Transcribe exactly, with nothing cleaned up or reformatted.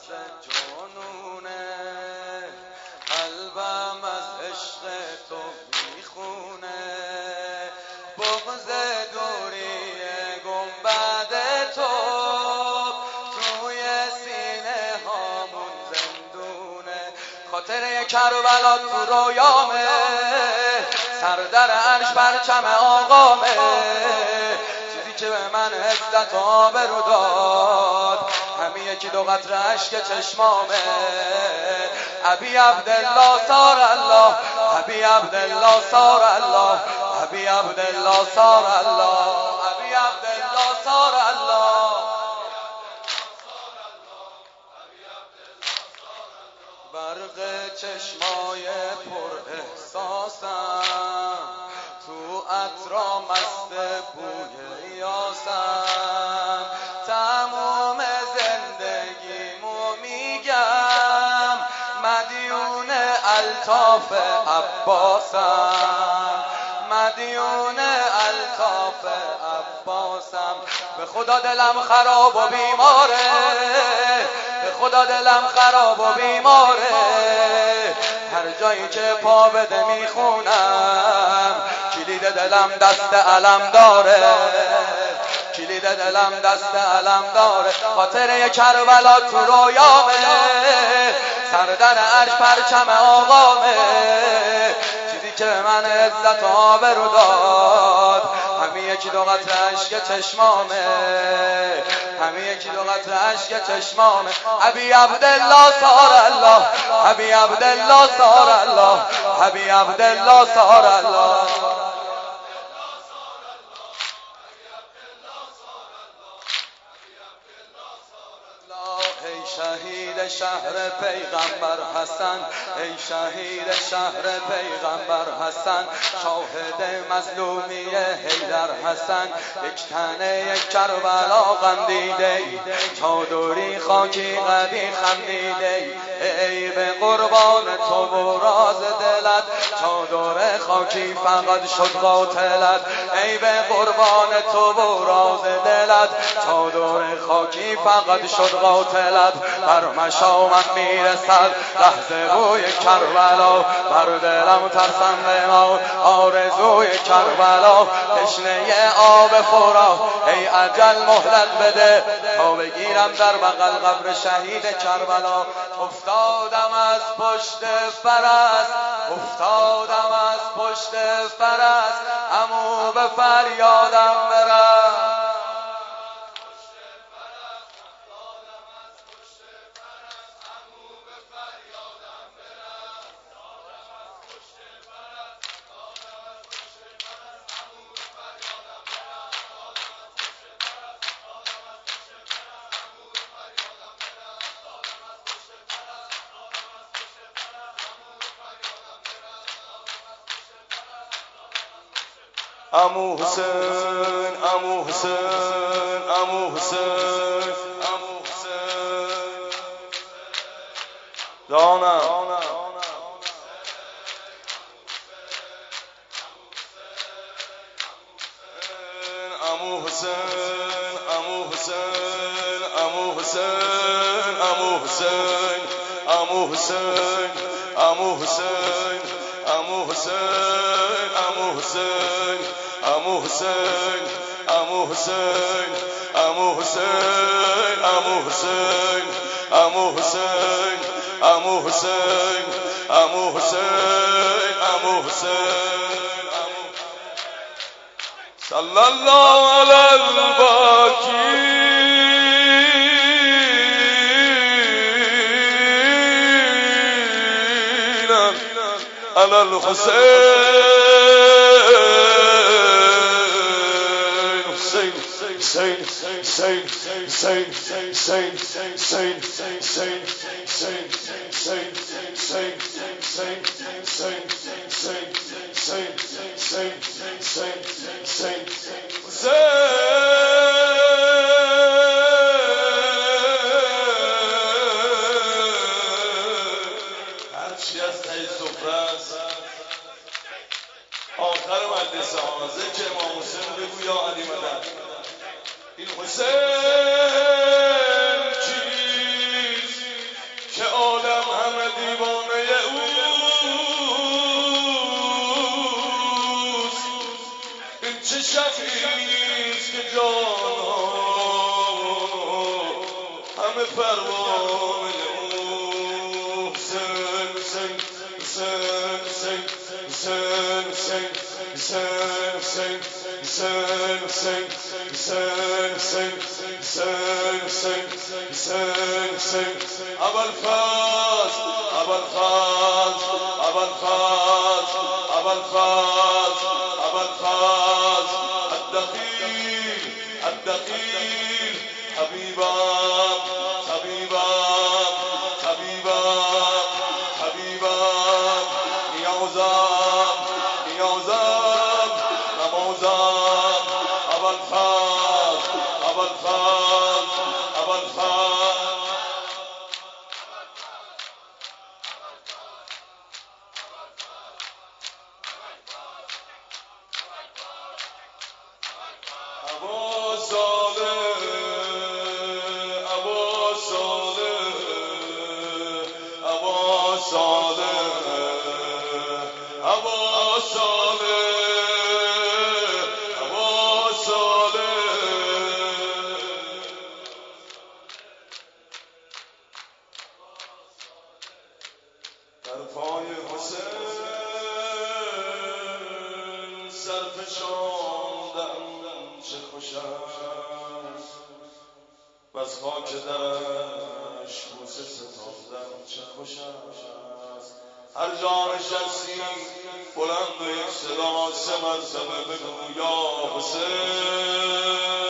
جنونه، قلبم از عشق تو میخونه. بغض دوری گنبد تو توی سینه هامون زندونه. خاطر کربلا تو رویامه، سر در عرش پرچم آقامه. چیزی که به من عزت و آبرو داد، همین یکی دو قطره اشک چشمامه. ابی عبدالله سار الله، ابی عبدالله سار الله، ابی عبدالله سار الله، ابی عبدالله سار الله. برق چشمای پر احساسم، تو عطرا مست بوی یاسم. تمام زندگیمو میگم مدیون الطاف عباسم، مدیون الطاف عباسم. به خدا دلم خراب و بیماره، به خدا دلم خراب و بیماره. هر جایی که پا بده میخونم کلید دلم دست علم داره، کلید دلم دست علم داره. خاطر کربلا تو رویامه، سر در عرش پرچم آقامه. چیزی که به من عزت و آبرو داد، همین یکی دو قطره اشک چشمامه، همین یکی دو قطره اشک چشمامه. ابی عبدالله سار الله، ابی عبدالله سار الله، ابی عبدالله سار الله. ای شهید شهر پیغمبر حسن، ای شهید شهر پیغمبر حسن. شاهد مظلومی حیدر حسن، یک تنه یک کربلا غندیده، چادری خاکی قدی خندیده. ای به قربان تو و راز دلت، چادر خاکی فقط شد قاتلت. ای به قربان تو و راز دلت، چادر خاکی فقط شد قاتلت. بر مشامم میرسد لحظه بوی کربلا، بر دلم ترسنده ما آرزوی کربلا. تشنه آب فرات ای اجل مهلت بده، تا بگیرم در بغل قبر شهید کربلا. افتادم از پشت فرس، افتادم از پشت فرس، عمو به فریادم برس. عمو حسین، عمو حسین، عمو حسین، عمو حسین. جانم عمو حسین، عمو حسین، عمو حسین، عمو حسین، عمو حسین، عمو حسین، عمو حسین، عمو حسین، عمو حسین، عمو حسین، عمو حسین، عمو حسین، عمو حسین، عمو حسین، عمو حسین، عمو حسین. صلی الله علی الباقی علی الحسین. حسین حسین حسین حسین حسین حسین حسین حسین حسین حسین حسین حسین حسین حسین حسین هرچی از ته سفره است آخر مجلس ها ذکر امام حسین بگو یا علی مدد. این حسین چیست دم پروانه او حسین حسین حسین حسین حسین حسین حسین حسین حسین حسین حسین حسین حسین حسین حسین ابوالفضل ابوالفضل ابوالفضل ابوالفضل ابوالفضل الدخيل الدخيل حبيبام حبيبام حبيبام حبيبام نيوزام نيوزام نموزام ابوالفضل ابوالفضل ابوالفضل ابا صالح ابا صالح ابا صالح ابا صالح ابا صالح در پای حسین سرفشاندم چه خوش است بس خاک درش بوسه ستاندم چه خوش است هر جا نشستی بلند و یک صدا سه مرتبه بگو یا حسین